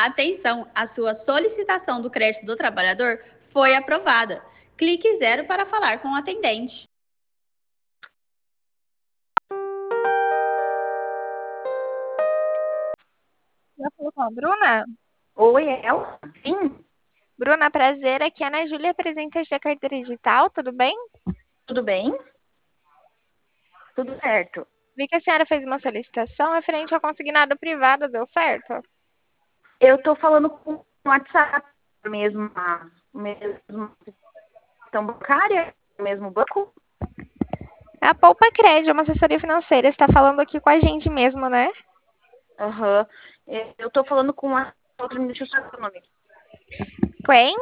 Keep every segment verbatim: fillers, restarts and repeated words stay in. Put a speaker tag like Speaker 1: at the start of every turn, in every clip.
Speaker 1: Atenção, a sua solicitação do crédito do trabalhador foi aprovada. Clique zero para falar com o atendente.
Speaker 2: Já falou com a Bruna?
Speaker 3: Oi, é ela? Sim,
Speaker 2: Bruna, prazer. Aqui é a Ana Júlia, presente da carteira digital, tudo bem?
Speaker 3: tudo bem? Tudo certo.
Speaker 2: Vi que a senhora fez uma solicitação referente ao consignado privado, deu certo?
Speaker 3: Eu tô falando com o WhatsApp mesmo, a mesma questão bancária, o mesmo banco.
Speaker 2: A Poupa Cred, uma assessoria financeira, está falando aqui com a gente mesmo, né?
Speaker 3: Aham. É, Eu tô falando com a outra, deixa eu saber o nome.
Speaker 2: Quem?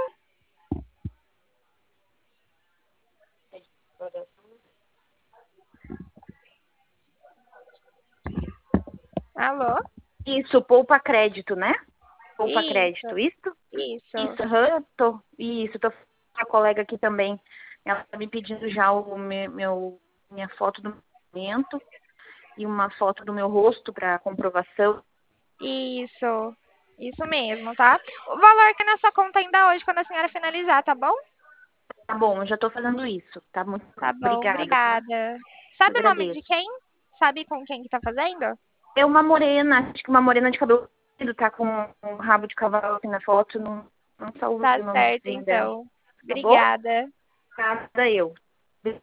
Speaker 2: Alô?
Speaker 3: Isso, poupa crédito, né? Poupa
Speaker 2: Isso,
Speaker 3: crédito, isso?
Speaker 2: isso.
Speaker 3: Isso, aham, eu tô, isso, tô com a colega aqui também. Ela tá me pedindo já o meu, meu- minha foto do momento e uma foto do meu rosto para comprovação.
Speaker 2: Isso. Isso mesmo, tá? O valor que na sua conta ainda hoje, quando a senhora finalizar, tá bom?
Speaker 3: Tá bom, eu já tô fazendo isso, tá? Muito
Speaker 2: Tá bom,
Speaker 3: obrigada, tá?
Speaker 2: obrigada.
Speaker 3: Eu
Speaker 2: Sabe o nome de
Speaker 3: agradeço.
Speaker 2: quem? Sabe com quem que tá fazendo?
Speaker 3: É uma morena, acho que uma morena de cabelo comprido, tá com um rabo de cavalo aqui na foto, não, não salvei
Speaker 2: Tá
Speaker 3: o
Speaker 2: certo,
Speaker 3: nomezinho dela.
Speaker 2: então.
Speaker 3: Tá bom?
Speaker 2: Obrigada.
Speaker 3: Nada eu.